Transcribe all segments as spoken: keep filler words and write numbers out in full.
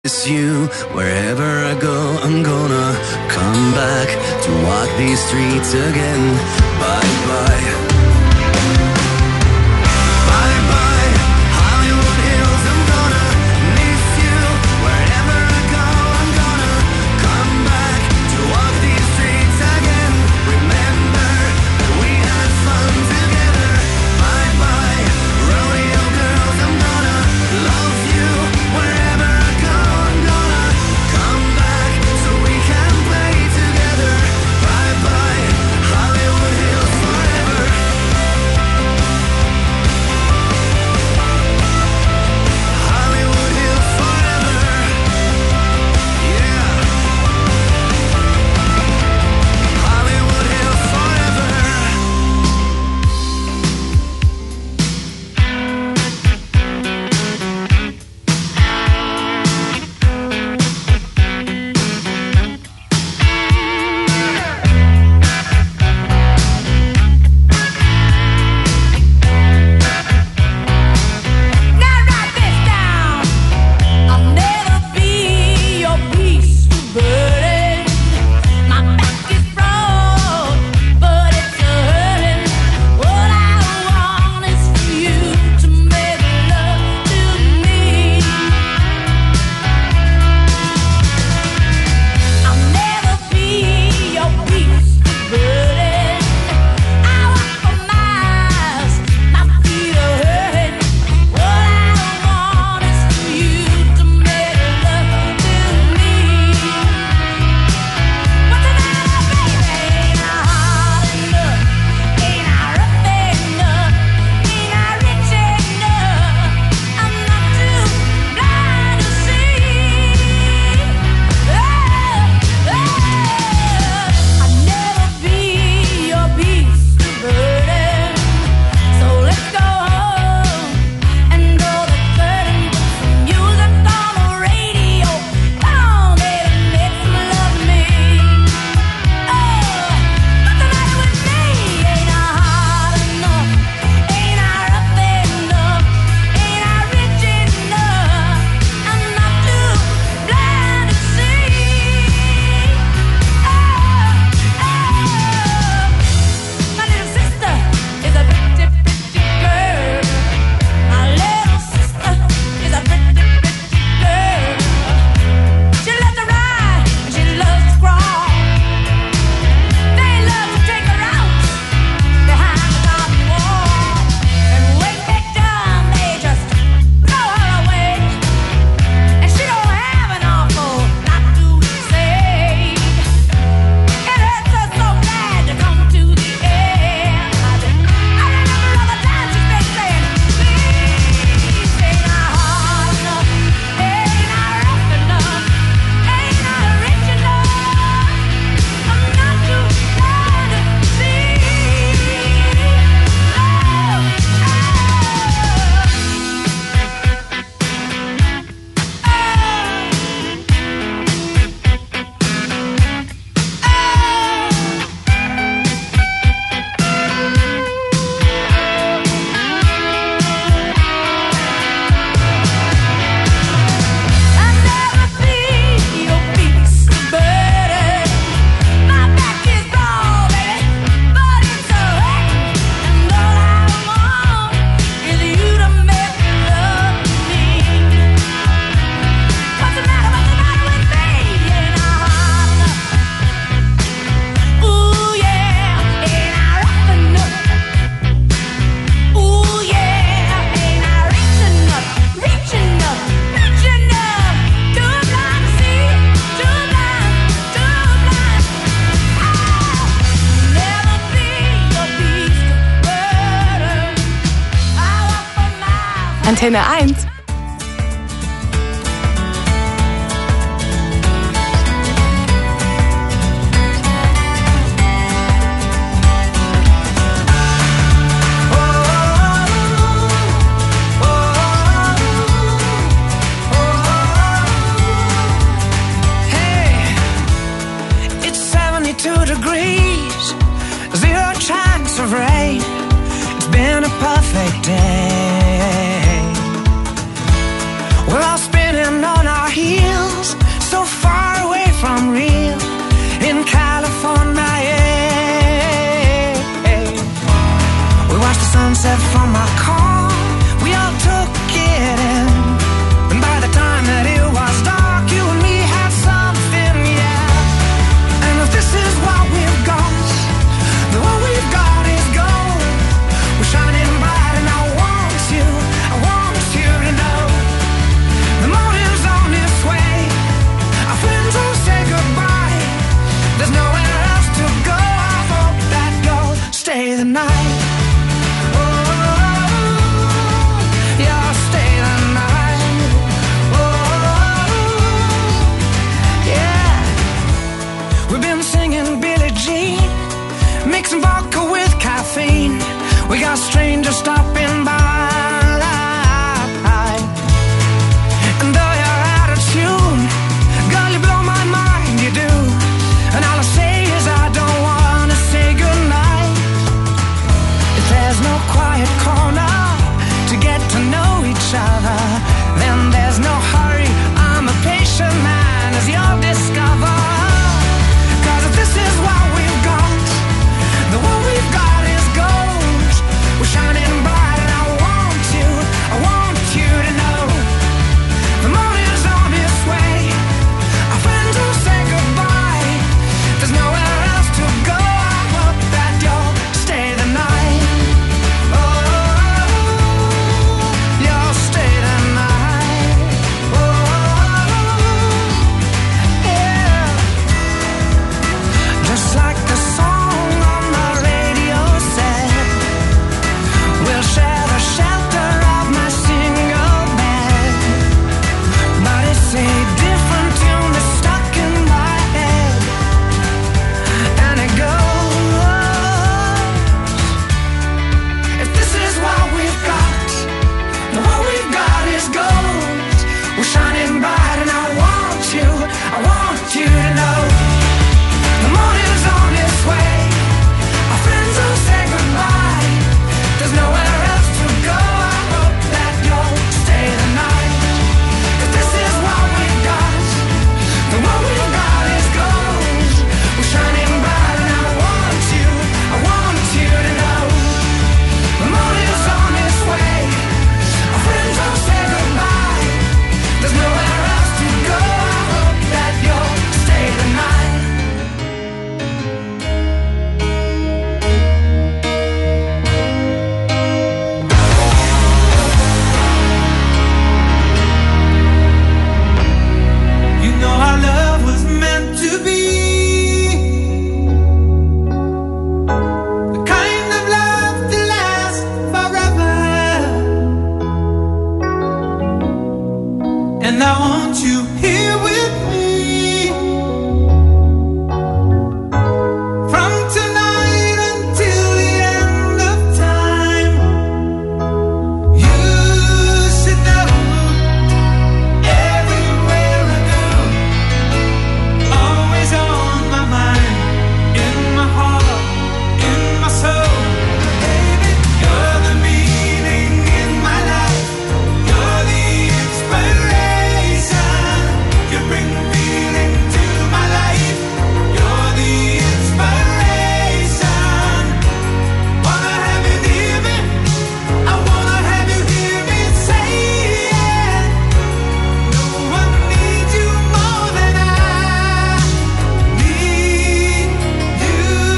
It's you, wherever I go, I'm gonna come back to walk these streets again. Bye bye. Bye bye, Hollywood Hills, I'm gonna miss you. Wherever I go, I'm gonna come back to walk these streets again. Remember that we had fun together. Bye bye, rodeo girls, I'm gonna love you. Wherever I go, I'm gonna come back so we can play together. Bye bye, Hollywood Hills forever. Hollywood Hills forever. Yeah. Hollywood Hills forever. Now write this down. I'll never be your piece of burden. My back is broke, but it's hurting. What I want is for you to make love to me. I'll never be your piece of burden. I walk for miles, my feet are hurting. What I want is for you to make love to me. What's the matter, baby? Ain't I hard enough? Ain't I rough enough? Ain't I rich enough? I'm not too blind to see. Oh, oh. I'll never be your piece of burden. So let's go home and draw the curtain. Put some music on the radio. Come on, baby, make some love to me. Oh, what's the matter with me? Ain't I hard enough? Ain't I rough enough? Ain't I rich enough? I'm not too blind to see. Oh, oh. My little sister is a pretty, pretty girl. My little sister is a pretty, pretty girl. She loves to ride and she loves to crawl. They love to take her out behind the garden wall. And when they're done, they just throw her away. And she don't have an awful lot to say. It hurts her so bad to come to the end. I remember all the times she's been saying, please, ain't I hard enough? Ain't I rough enough? Ain't I rich enough? I'm not too blind to see. I'll never be your piece of burden. My back is broad, baby, but it's hurting. And all I want is you to make love to me. What's the matter? What's the matter with me? Ain't I hard enough? Ooh yeah, ain't I rough enough? Ooh yeah, ain't I rich enough? Rich enough, rich enough. Too blind to see, too blind, too blind. I'll never be your piece of burden. I walk for miles. Antenne eins. Hey, it's seventy-two degrees, zero chance of rain. It's been a perfect day. our love was meant to be. The kind of love that lasts forever. And I want you here with me. From tonight until the end of time. You should know everywhere I go, always on my mind, in my heart, in my soul. Baby, you're the meaning in my life. You're the inspiration. You bring feeling to my life. You're the inspiration. Wanna have you near me. I wanna have you hear me say it. No one needs you more than I need you.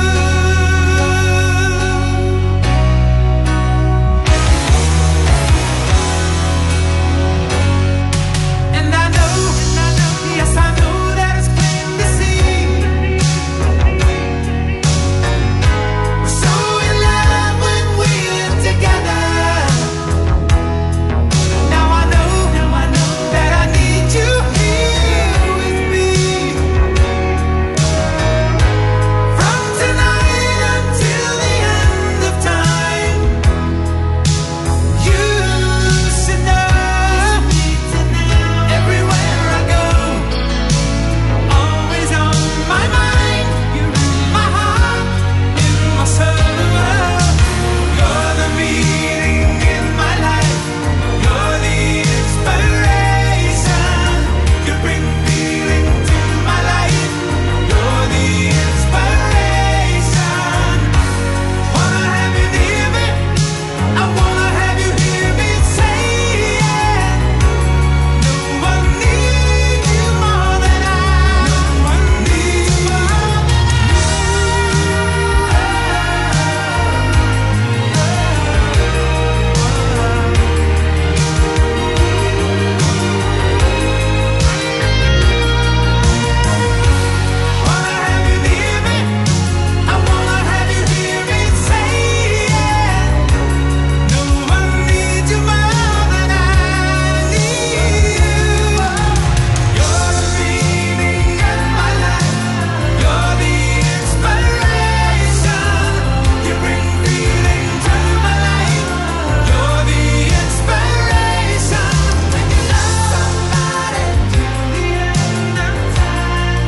And I know, yes I know that it's plain to see. We're so in love when we're together. Now I know, now I know that I need you here with me. From tonight until the end of time. You should know everywhere I go, always on my mind. You're in my heart, in my soul. You're the meaning in my life. You're the inspiration. You bring feeling to my life. You're the inspiration. Wanna have you near me. I wanna have you hear me say it. No one needs you more than I. No one needs you more than Wanna have you near me. I wanna have you hear me say it. No one needs you more than I need you. You're the meaning in my life. You're the inspiration. You bring feeling to my life. You're the inspiration. When you love somebody till the end of time.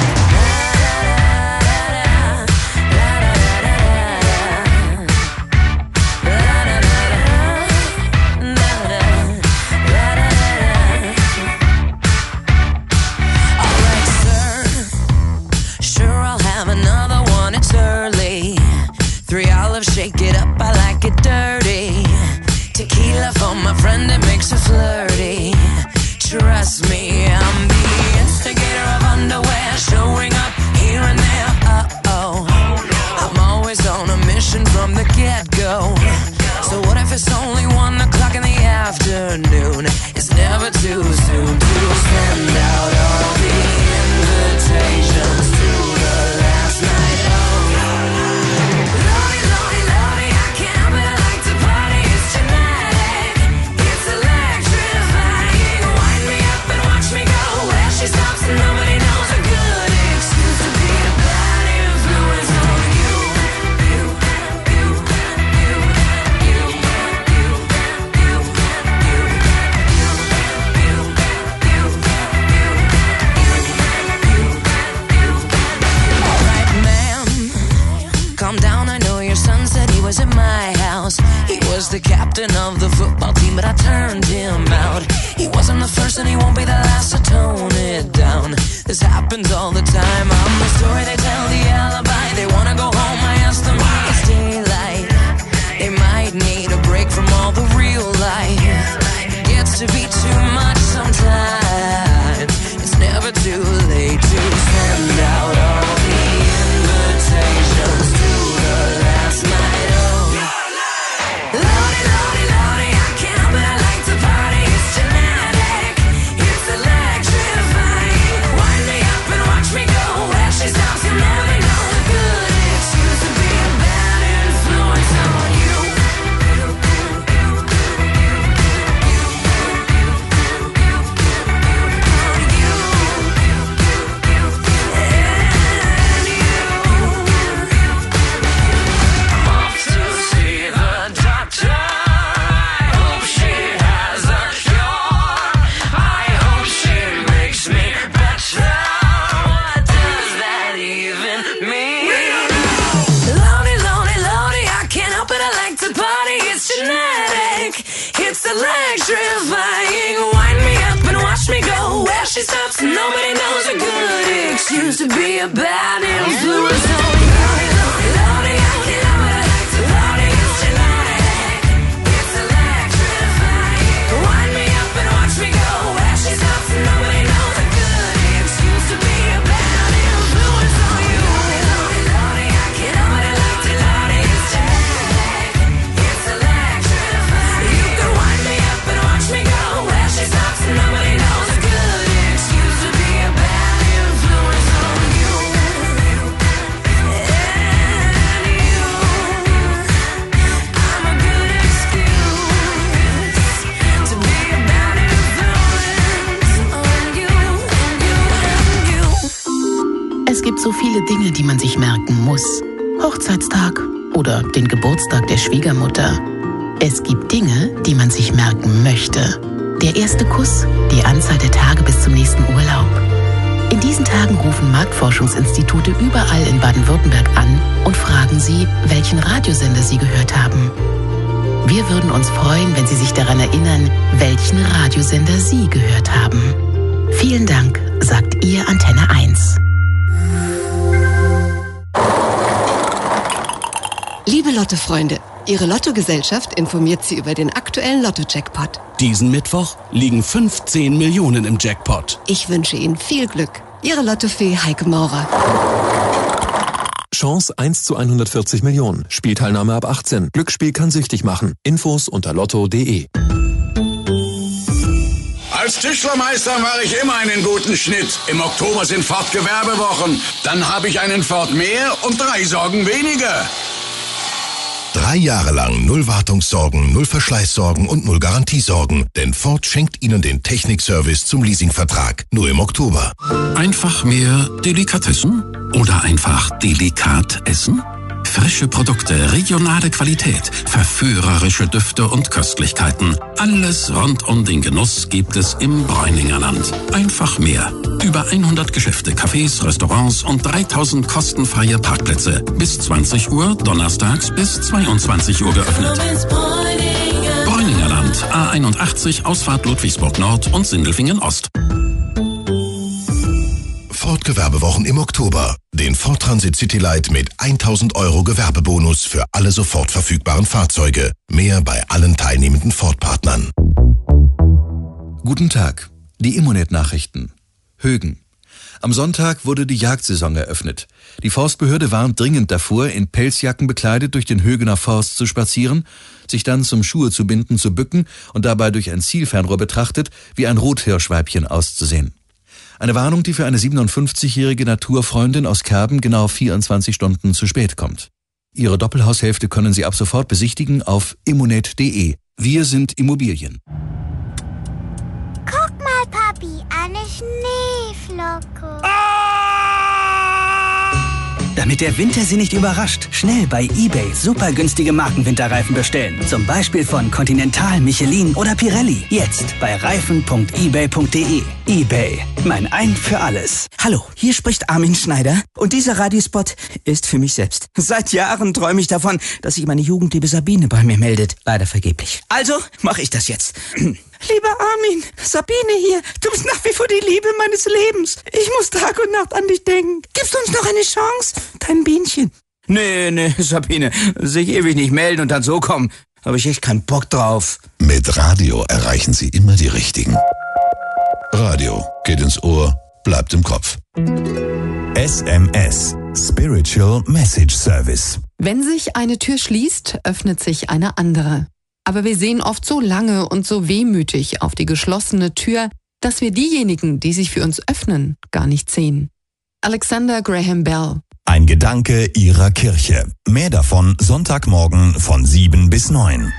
Alright, sir. Sure, I'll have another one. It's early. Three olives, shake it up. I like it dirty. Tequila for my friend, it makes her flirty. Trust me, I'm the instigator of underwear, showing up here and there. Uh oh. I'm always on a mission from the get go. So what if it's only one o'clock in the afternoon? It's never too soon to send out all the invitations to the last night of. Lordy, lordy, lordy, I can't, but I like to party. It's genetic, it's electrifying. Wind me up and watch me go. Where she stops and nobody knows. A good excuse to be a bad influence on you. You, you, you, you, you, you, you, Alright, ma'am, calm down. I know your son said he was at my house. He was the captain of the football team, but I turned him out. He wasn't the first and he won't be the last, so tone it down. This happens all the time. I'm the story they tell, the alibi. They wanna go home, I ask them why it's daylight. They might need a break from all the real life. It gets to be too much sometimes. It's never too late to send out all the invitations to the last night of. Lordy, lordy, lordy, I can't, but I like to party. It's genetic, it's electrifying. Why so nobody knows a good excuse to be a bad influence on you. Lordy, I can love it. Lordy, it's genetic. It's electrifying. Wind me up and watch me go where she stops. Nobody knows a good excuse to be a bad influence on you. Lordy, I can love it. Lordy, it's genetic. It's electrifying. You can wind me up and watch me go where she stops. Nobody knows a good excuse to be a bad influence on you. And you, I'm a good excuse to be a bad influence on you, you, you. Es gibt so viele Dinge, die man sich merken muss. Hochzeitstag oder den Geburtstag der Schwiegermutter. Es gibt Dinge, die man sich merken möchte. Der erste Kuss, die Anzahl der Tage bis zum nächsten Urlaub. In diesen Tagen rufen Marktforschungsinstitute überall in Baden-Württemberg an und fragen Sie, welchen Radiosender Sie gehört haben. Wir würden uns freuen, wenn Sie sich daran erinnern, welchen Radiosender Sie gehört haben. Vielen Dank, sagt Ihr Antenne eins. Liebe Lotto-Freunde, Ihre Lottogesellschaft informiert Sie über den aktuellen Lotto-Jackpot. Diesen Mittwoch liegen fünfzehn Millionen im Jackpot. Ich wünsche Ihnen viel Glück. Ihre Lottofee Heike Maurer. Chance eins zu hundertvierzig Millionen. Spielteilnahme ab achtzehn. Glücksspiel kann süchtig machen. Infos unter lotto punkt de. Als Tischlermeister mache ich immer einen guten Schnitt. Im Oktober sind Ford-Gewerbewochen. Dann habe ich einen Ford mehr und drei Sorgen weniger. Drei Jahre lang null Wartungssorgen, null Verschleißsorgen und null Garantiesorgen. Denn Ford schenkt Ihnen den Technikservice zum Leasingvertrag. Nur im Oktober. Einfach mehr Delikatessen? Oder einfach delikat essen? Frische Produkte, regionale Qualität, verführerische Düfte und Köstlichkeiten. Alles rund um den Genuss gibt es im Bräuningerland. Einfach mehr. Über hundert Geschäfte, Cafés, Restaurants und dreitausend kostenfreie Parkplätze. Bis zwanzig Uhr, donnerstags bis zweiundzwanzig Uhr geöffnet. Bräuningerland, A einundachtzig, Ausfahrt Ludwigsburg Nord und Sindelfingen Ost. Ford Gewerbewochen im Oktober. Den Ford Transit Citylight mit tausend Euro Gewerbebonus für alle sofort verfügbaren Fahrzeuge. Mehr bei allen teilnehmenden Ford-Partnern. Guten Tag. Die Immonet-Nachrichten. Högen. Am Sonntag wurde die Jagdsaison eröffnet. Die Forstbehörde warnt dringend davor, in Pelzjacken bekleidet durch den Högener Forst zu spazieren, sich dann zum Schuhe zu binden, zu bücken und dabei durch ein Zielfernrohr betrachtet, wie ein Rothirschweibchen auszusehen. Eine Warnung, die für eine siebenundfünfzigjährige Naturfreundin aus Kerben genau vierundzwanzig Stunden zu spät kommt. Ihre Doppelhaushälfte können Sie ab sofort besichtigen auf immonet punkt de. Wir sind Immobilien. Guck mal, Papi, eine Schneeflocke. Damit der Winter Sie nicht überrascht, schnell bei eBay super günstige Markenwinterreifen bestellen. Zum Beispiel von Continental, Michelin oder Pirelli. Jetzt bei reifen punkt ebay punkt de. eBay, mein Ein für alles. Hallo, hier spricht Armin Schneider und dieser Radiospot ist für mich selbst. Seit Jahren träume ich davon, dass sich meine jugendliebe Sabine bei mir meldet. Leider vergeblich. Also mache ich das jetzt. Lieber Armin, Sabine hier, du bist nach wie vor die Liebe meines Lebens. Ich muss Tag und Nacht an dich denken. Gibst du uns noch eine Chance? Dein Bienchen. Nee, nee, Sabine, sich ewig nicht melden und dann so kommen. Habe ich echt keinen Bock drauf. Mit Radio erreichen Sie immer die Richtigen. Radio geht ins Ohr, bleibt im Kopf. S M S, Spiritual Message Service. Wenn sich eine Tür schließt, öffnet sich eine andere. Aber wir sehen oft so lange und so wehmütig auf die geschlossene Tür, dass wir diejenigen, die sich für uns öffnen, gar nicht sehen. Alexander Graham Bell. Ein Gedanke Ihrer Kirche. Mehr davon Sonntagmorgen von sieben bis neun.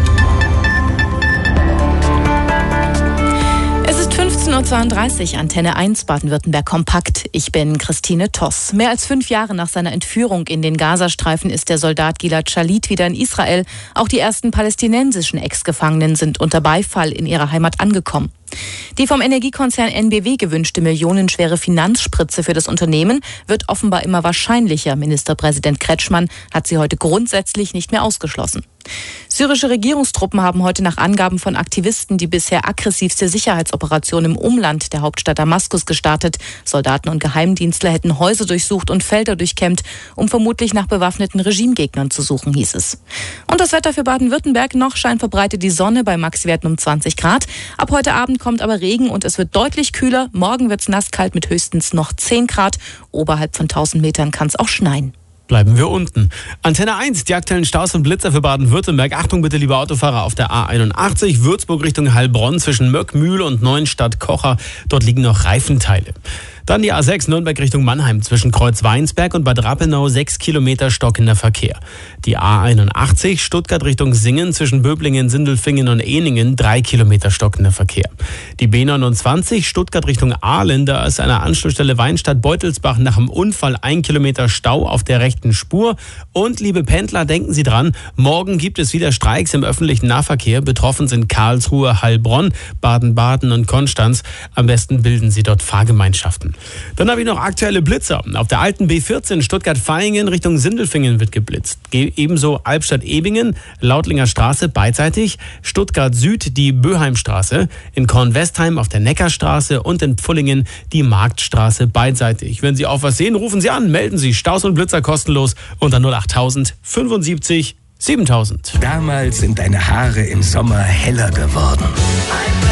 Es ist fünfzehn Uhr zweiunddreißig, Antenne eins, Baden-Württemberg Kompakt. Ich bin Christine Toss. Mehr als fünf Jahre nach seiner Entführung in den Gazastreifen ist der Soldat Gilad Shalit wieder in Israel. Auch die ersten palästinensischen Ex-Gefangenen sind unter Beifall in ihrer Heimat angekommen. Die vom Energiekonzern N B W gewünschte millionenschwere Finanzspritze für das Unternehmen wird offenbar immer wahrscheinlicher. Ministerpräsident Kretschmann hat sie heute grundsätzlich nicht mehr ausgeschlossen. Syrische Regierungstruppen haben heute nach Angaben von Aktivisten die bisher aggressivste Sicherheitsoperation im Umland der Hauptstadt Damaskus gestartet. Soldaten und Geheimdienstler hätten Häuser durchsucht und Felder durchkämmt, um vermutlich nach bewaffneten Regimegegnern zu suchen, hieß es. Und das Wetter für Baden-Württemberg: noch scheint verbreitet die Sonne bei Maxwerten um zwanzig Grad. Ab heute Abend kommt aber Regen und es wird deutlich kühler. Morgen wird es nasskalt mit höchstens noch zehn Grad. Oberhalb von tausend Metern kann es auch schneien. Bleiben wir unten. Antenne eins, die aktuellen Staus und Blitzer für Baden-Württemberg. Achtung bitte, liebe Autofahrer, auf der A einundachtzig, Würzburg Richtung Heilbronn zwischen Möckmühl und Neuenstadt-Kocher. Dort liegen noch Reifenteile. Dann die A sechs, Nürnberg Richtung Mannheim zwischen Kreuz-Weinsberg und Bad Rappenau, sechs Kilometer stockender Verkehr. Die A einundachtzig, Stuttgart Richtung Singen zwischen Böblingen, Sindelfingen und Ehningen, drei Kilometer stockender Verkehr. Die B neunundzwanzig, Stuttgart Richtung Aalen, da ist an der Anschlussstelle Weinstadt-Beutelsbach nach dem Unfall ein Kilometer Stau auf der rechten Spur. Und liebe Pendler, denken Sie dran, morgen gibt es wieder Streiks im öffentlichen Nahverkehr. Betroffen sind Karlsruhe, Heilbronn, Baden-Baden und Konstanz. Am besten bilden Sie dort Fahrgemeinschaften. Dann habe ich noch aktuelle Blitzer. Auf der alten B vierzehn Stuttgart-Vaihingen Richtung Sindelfingen wird geblitzt. Ebenso Albstadt-Ebingen, Lautlinger Straße beidseitig, Stuttgart Süd die Böheimstraße, in Kornwestheim auf der Neckarstraße und in Pfullingen die Marktstraße beidseitig. Wenn Sie auch was sehen, rufen Sie an, melden Sie Staus und Blitzer kostenlos unter null achttausend fünfundsiebzig siebentausend. Damals sind deine Haare im Sommer heller geworden.